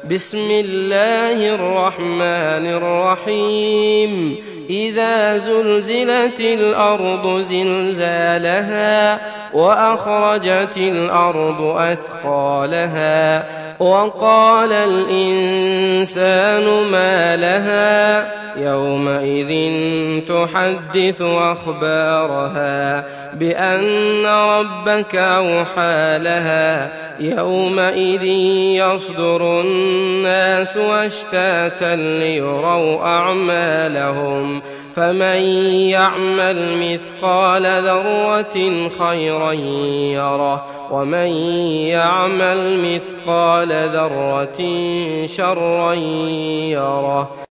بسم الله الرحمن الرحيم إذا زلزلت الأرض زلزالها وأخرجت الأرض أثقالها وقال الإنسان ما لها يومئذ تحدث أخبارها بأن ربك أوحى لها يومئذ يصدر الناس أشتاتا ليروا أعمالهم فمن يعمل مثقال ذرة خيرا يره ومن يعمل مثقال ذرة شرا يره.